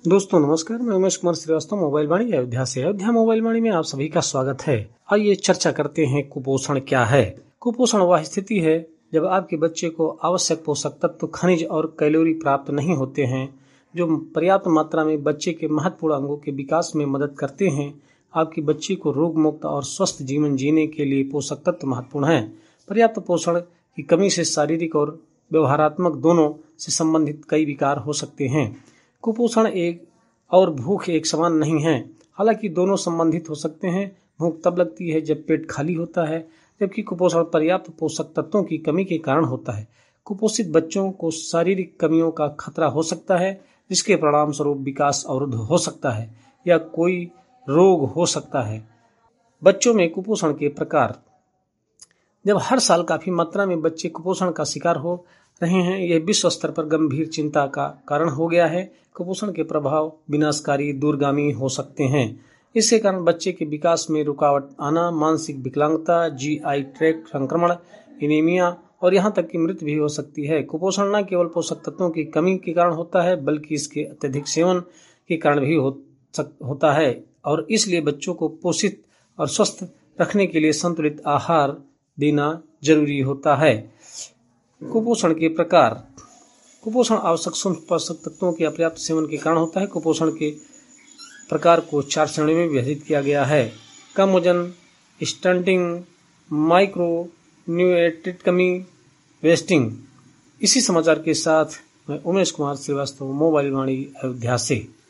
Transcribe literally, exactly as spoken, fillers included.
दोस्तों नमस्कार, मैं उमेश कुमार श्रीवास्तव मोबाइल वाणी अयोध्या से। अयोध्या मोबाइल वाणी में आप सभी का स्वागत है। आइए चर्चा करते हैं कुपोषण क्या है। कुपोषण वह स्थिति है जब आपके बच्चे को आवश्यक पोषक तत्व, खनिज और कैलोरी प्राप्त नहीं होते हैं, जो पर्याप्त मात्रा में बच्चे के महत्वपूर्ण अंगों के विकास में मदद करते हैं। आपके बच्चे को रोग मुक्त और स्वस्थ जीवन जीने के लिए पोषक तत्व महत्वपूर्ण है। पर्याप्त पोषण की कमी से शारीरिक और व्यवहारात्मक दोनों से संबंधित कई विकार हो सकते हैं। कुपोषण एक और भूख एक समान नहीं है, हालांकि दोनों संबंधित हो सकते हैं। भूख तब लगती है जब पेट खाली होता है, जबकि कुपोषण पर्याप्त पोषक तत्वों की कमी के कारण होता है। कुपोषित बच्चों को शारीरिक कमियों का खतरा हो सकता है, जिसके परिणाम स्वरूप विकास अवरुद्ध हो सकता है या कोई रोग हो सकता है। बच्चों में कुपोषण के प्रकार। जब हर साल काफी मात्रा में बच्चे कुपोषण का शिकार हो रहे हैं, यह विश्व स्तर पर गंभीर चिंता का कारण हो गया है। कुपोषण के प्रभाव विनाशकारी, दूरगामी हो सकते हैं। इसके कारण बच्चे के विकास में रुकावट आना, मानसिक विकलांगता, जीआई ट्रैक्ट संक्रमण, एनीमिया और यहाँ तक कि मृत्यु भी हो सकती है। कुपोषण न केवल पोषक तत्वों की कमी के कारण होता है, बल्कि इसके अत्यधिक सेवन के कारण भी हो सक, होता है और इसलिए बच्चों को पोषित और स्वस्थ रखने के लिए संतुलित आहार देना जरूरी होता है। कुपोषण के प्रकार। कुपोषण आवश्यक सूक्ष्म पोषक तत्वों के अपर्याप्त सेवन के कारण होता है। कुपोषण के प्रकार को चार श्रेणी में विभाजित किया गया है: कम वजन, स्टंटिंग, माइक्रो न्यूट्रिएंट कमी, वेस्टिंग। इसी समाचार के साथ मैं उमेश कुमार श्रीवास्तव, मोबाइल वाणी अयोध्या से।